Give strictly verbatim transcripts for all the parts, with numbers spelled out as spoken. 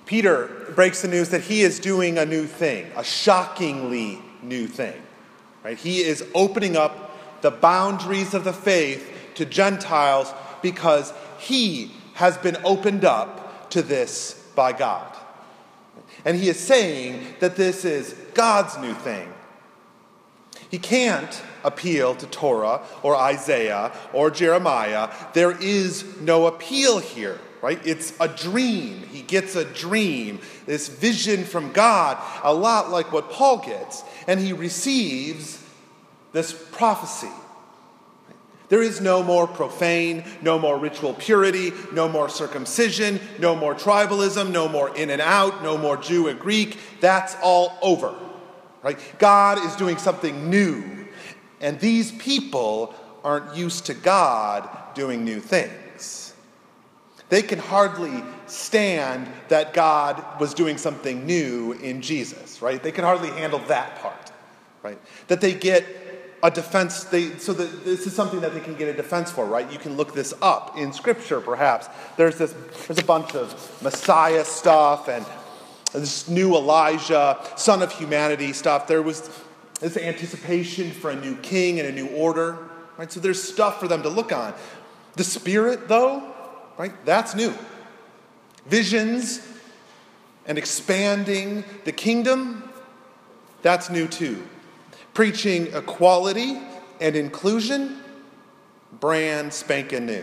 Peter breaks the news that he is doing a new thing, a shockingly new thing. Right? He is opening up the boundaries of the faith to Gentiles because he has been opened up to this by God. And he is saying that this is God's new thing. He can't appeal to Torah or Isaiah or Jeremiah. There is no appeal here, right? It's a dream. He gets a dream, this vision from God, a lot like what Paul gets. And he receives this prophecy. There is no more profane, no more ritual purity, no more circumcision, no more tribalism, no more in and out, no more Jew and Greek. That's all over. Right? God is doing something new. And these people aren't used to God doing new things. They can hardly stand that God was doing something new in Jesus, right? They can hardly handle that part, right? That they get a defense, they, so that this is something that they can get a defense for, right? You can look this up in Scripture, perhaps. There's this, there's a bunch of Messiah stuff and this new Elijah, Son of Humanity stuff. There was this anticipation for a new king and a new order, right? So there's stuff for them to look on. The Spirit, though, right? That's new. Visions and expanding the kingdom, that's new too. Preaching equality and inclusion, brand spanking new.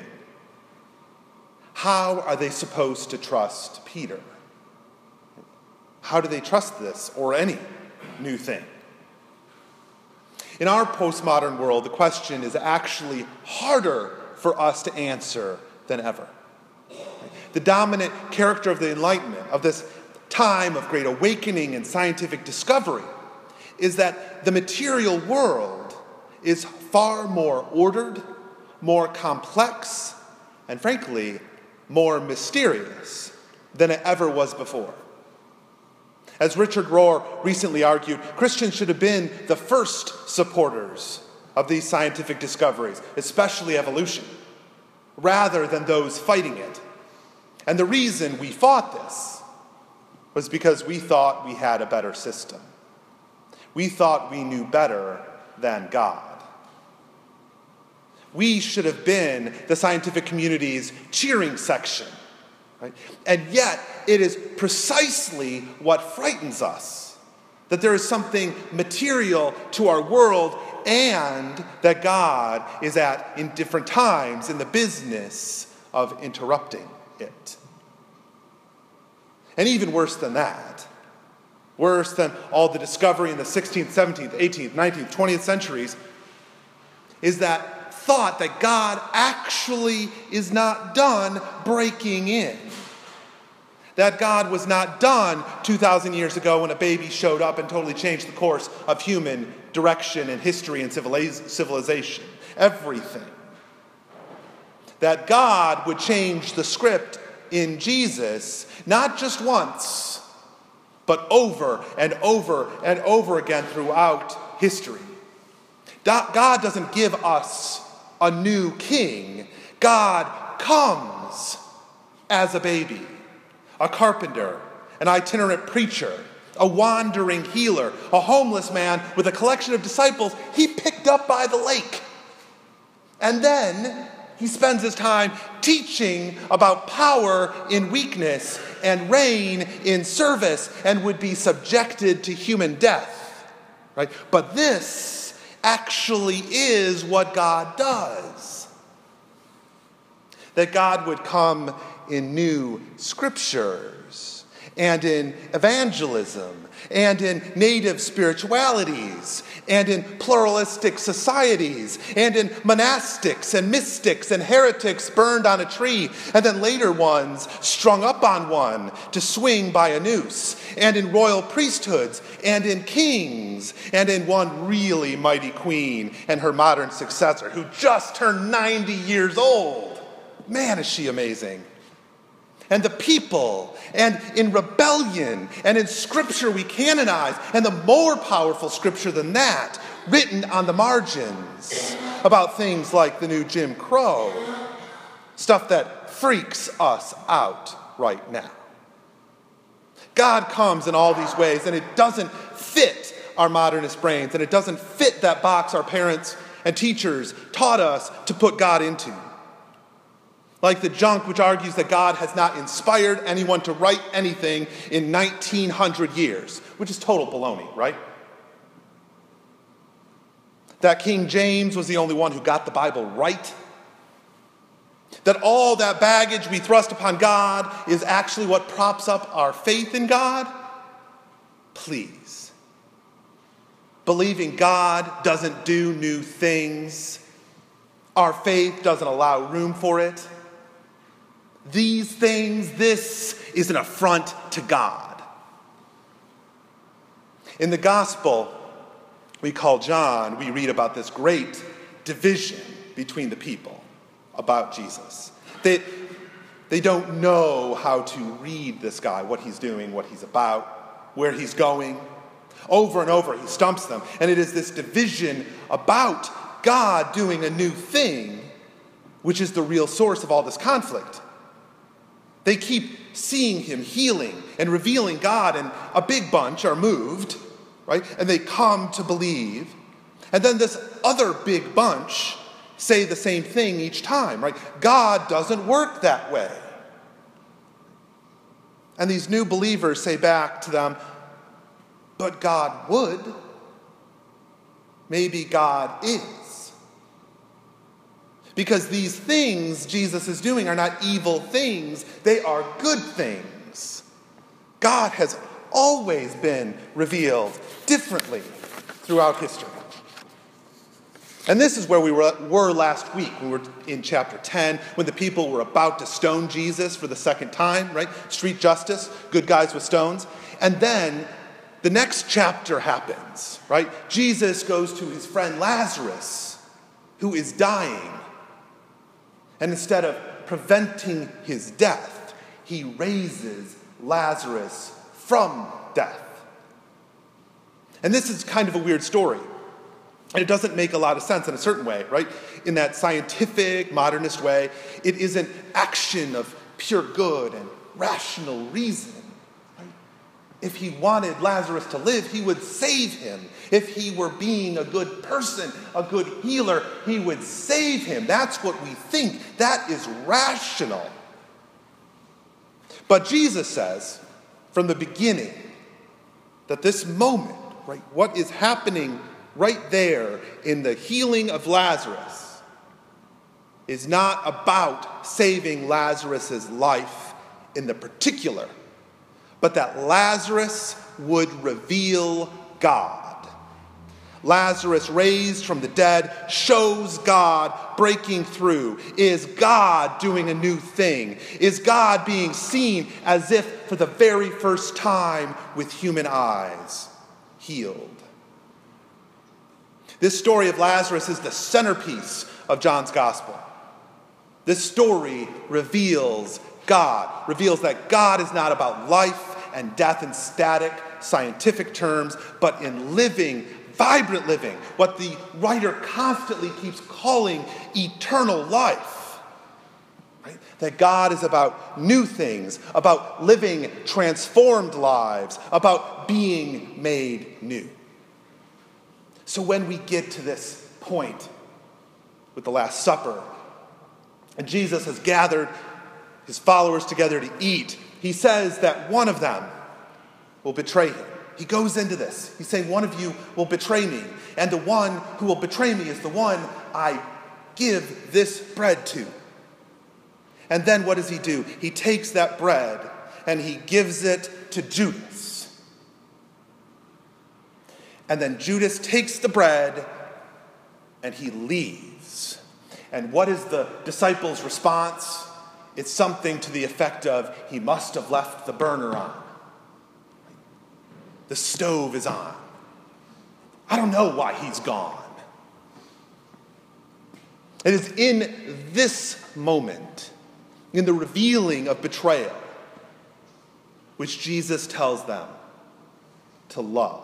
How are they supposed to trust Peter? How do they trust this or any new thing? In our postmodern world, the question is actually harder for us to answer than ever. The dominant character of the Enlightenment, of this time of great awakening and scientific discovery, is that the material world is far more ordered, more complex, and frankly, more mysterious than it ever was before. As Richard Rohr recently argued, Christians should have been the first supporters of these scientific discoveries, especially evolution, rather than those fighting it. And the reason we fought this was because we thought we had a better system. We thought we knew better than God. We should have been the scientific community's cheering section. Right? And yet, it is precisely what frightens us, that there is something material to our world and that God is at, in different times, in the business of interrupting it. And even worse than that, worse than all the discovery in the sixteenth, seventeenth, eighteenth, nineteenth, twentieth centuries, is that thought that God actually is not done breaking in. That God was not done two thousand years ago when a baby showed up and totally changed the course of human direction and history and civilization. Everything. That God would change the script in Jesus, not just once, but over and over and over again throughout history. God doesn't give us a new king. God comes as a baby, a carpenter, an itinerant preacher, a wandering healer, a homeless man with a collection of disciples he picked up by the lake. And then he spends his time teaching about power in weakness and reign in service and would be subjected to human death. Right? But this actually is what God does. That God would come in new scriptures and in evangelism and in native spiritualities and in pluralistic societies and in monastics and mystics and heretics burned on a tree and then later ones strung up on one to swing by a noose and in royal priesthoods and in kings and in one really mighty queen and her modern successor who just turned ninety years old. Man, is she amazing. And the people, and in rebellion, and in scripture we canonize, and the more powerful scripture than that, written on the margins about things like the new Jim Crow, stuff that freaks us out right now. God comes in all these ways, and it doesn't fit our modernist brains, and it doesn't fit that box our parents and teachers taught us to put God into. Like the junk which argues that God has not inspired anyone to write anything in nineteen hundred years, which is total baloney, right? That King James was the only one who got the Bible right. That all that baggage we thrust upon God is actually what props up our faith in God. Please. Believing God doesn't do new things. Our faith doesn't allow room for it. These things, this is an affront to God. In the gospel we call John, we read about this great division between the people about Jesus. They, they don't know how to read this guy, what he's doing, what he's about, where he's going. Over and over he stumps them. And it is this division about God doing a new thing, which is the real source of all this conflict. They keep seeing him healing and revealing God, and a big bunch are moved, right? And they come to believe. And then this other big bunch say the same thing each time, right? God doesn't work that way. And these new believers say back to them, but God would. Maybe God is. Because these things Jesus is doing are not evil things, they are good things. God has always been revealed differently throughout history. And this is where we were, were last week. We were in chapter ten, when the people were about to stone Jesus for the second time, right? Street justice, good guys with stones. And then the next chapter happens, right? Jesus goes to his friend Lazarus, who is dying. And instead of preventing his death, he raises Lazarus from death. And this is kind of a weird story. And it doesn't make a lot of sense in a certain way, right? In that scientific, modernist way, it is an action of pure good and rational reason. Right? If he wanted Lazarus to live, he would save him. If he were being a good person, a good healer, he would save him. That's what we think. That is rational. But Jesus says from the beginning that this moment, right, what is happening right there in the healing of Lazarus is not about saving Lazarus' life in the particular, but that Lazarus would reveal God. Lazarus raised from the dead shows God breaking through. Is God doing a new thing? Is God being seen as if for the very first time with human eyes? Healed. This story of Lazarus is the centerpiece of John's gospel. This story reveals God, reveals that God is not about life and death in static scientific terms, but in living, vibrant living, what the writer constantly keeps calling eternal life. Right? That God is about new things, about living transformed lives, about being made new. So when we get to this point with the Last Supper, and Jesus has gathered his followers together to eat, he says that one of them will betray him. He goes into this. He's saying, one of you will betray me, and the one who will betray me is the one I give this bread to. And then what does he do? He takes that bread and he gives it to Judas. And then Judas takes the bread and he leaves. And what is the disciples' response? It's something to the effect of, he must have left the burner on. The stove is on. I don't know why he's gone. It is in this moment, in the revealing of betrayal, which Jesus tells them to love.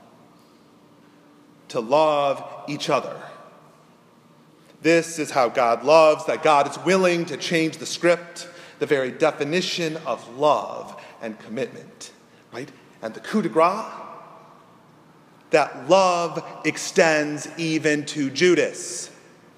To love each other. This is how God loves, that God is willing to change the script, the very definition of love and commitment. right? And the coup de grace, that love extends even to Judas.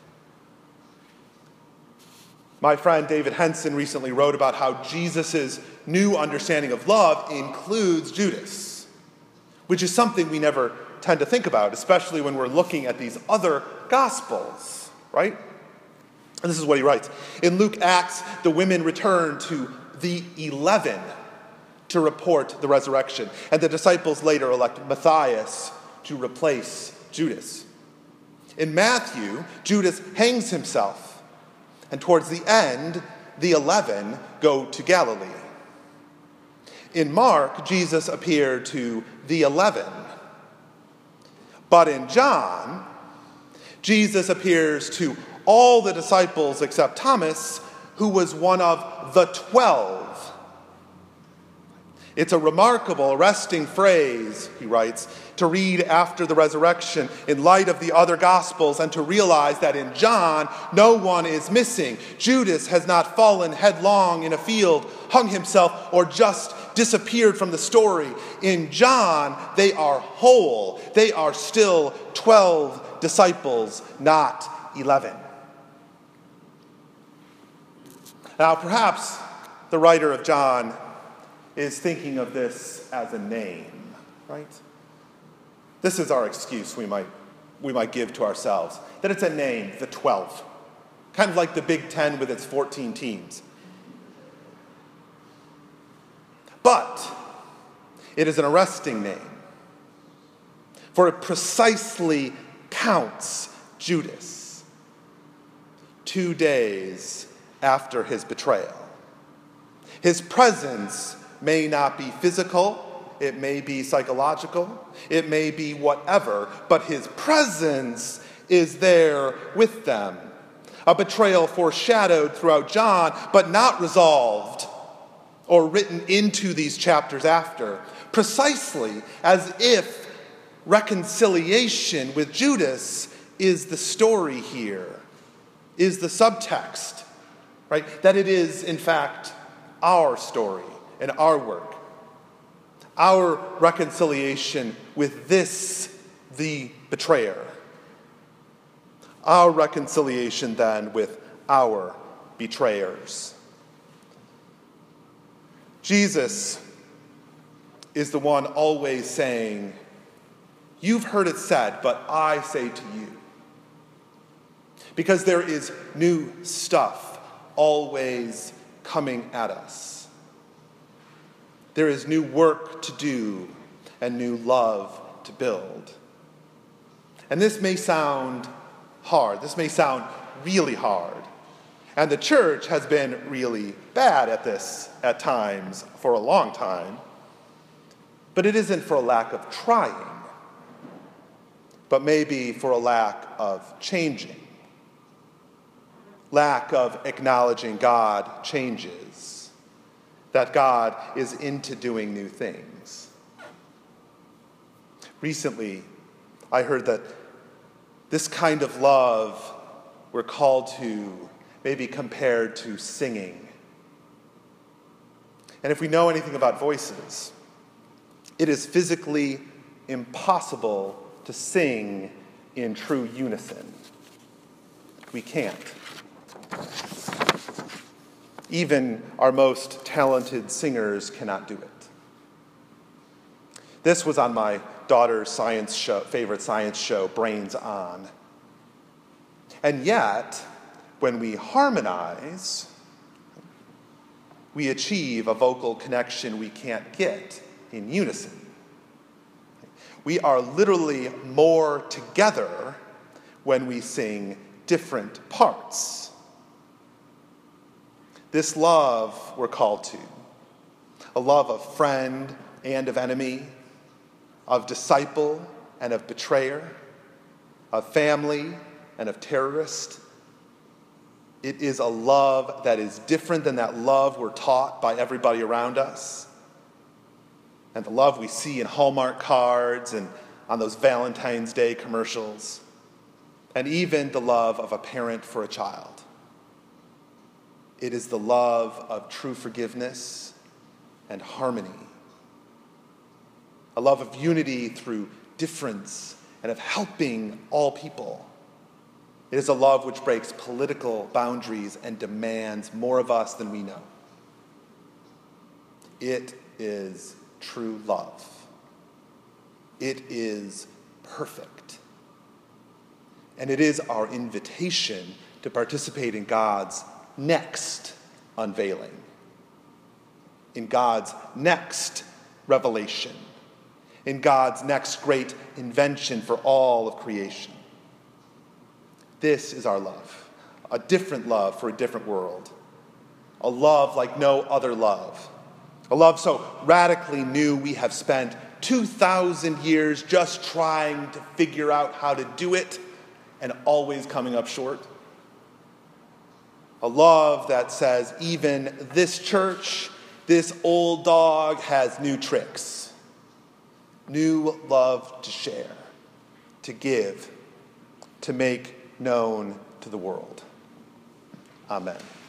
My friend David Henson recently wrote about how Jesus' new understanding of love includes Judas, which is something we never tend to think about, especially when we're looking at these other Gospels, right? And this is what he writes. In Luke Acts, the women return to the eleven to report the resurrection, and the disciples later elect Matthias to replace Judas. In Matthew, Judas hangs himself, and towards the end, the eleven go to Galilee. In Mark, Jesus appeared to the eleven. But in John, Jesus appears to all the disciples except Thomas, who was one of the twelve. It's a remarkable, arresting phrase, he writes, to read after the resurrection in light of the other Gospels and to realize that in John, no one is missing. Judas has not fallen headlong in a field, hung himself, or just disappeared from the story. In John, they are whole. They are still twelve disciples, not eleven. Now, perhaps the writer of John is thinking of this as a name, right? This is our excuse we might we might give to ourselves, that it's a name, the twelve, kind of like the Big Ten with its fourteen teams. But it is an arresting name, for it precisely counts Judas two days after his betrayal. His presence may not be physical, it may be psychological, it may be whatever, but his presence is there with them. A betrayal foreshadowed throughout John, but not resolved or written into these chapters after, precisely as if reconciliation with Judas is the story here, is the subtext, right? That it is, in fact, our story and our work. Our reconciliation with this, the betrayer. Our reconciliation then with our betrayers. Jesus is the one always saying, "You've heard it said, but I say to you." Because there is new stuff always coming at us. There is new work to do and new love to build. And this may sound hard. This may sound really hard. And the church has been really bad at this at times for a long time. But it isn't for a lack of trying, but maybe for a lack of changing. Lack of acknowledging God changes, that God is into doing new things. Recently, I heard that this kind of love we're called to may be compared to singing. And if we know anything about voices, it is physically impossible to sing in true unison. We can't. Even our most talented singers cannot do it. This was on my daughter's science show, favorite science show, Brains On. And yet, when we harmonize, we achieve a vocal connection we can't get in unison. We are literally more together when we sing different parts. This love we're called to, a love of friend and of enemy, of disciple and of betrayer, of family and of terrorist. It is a love that is different than that love we're taught by everybody around us, and the love we see in Hallmark cards and on those Valentine's Day commercials, and even the love of a parent for a child. It is the love of true forgiveness and harmony a love of unity through difference and of helping all people. It is a love which breaks political boundaries and demands more of us than we know. It is true love. It is perfect. And it is our invitation to participate in God's next unveiling, in God's next revelation, in God's next great invention for all of creation. This is our love, a different love for a different world, a love like no other love, a love so radically new we have spent two thousand years just trying to figure out how to do it and always coming up short. A love that says even this church, this old dog has new tricks, new love to share, to give, to make known to the world. Amen.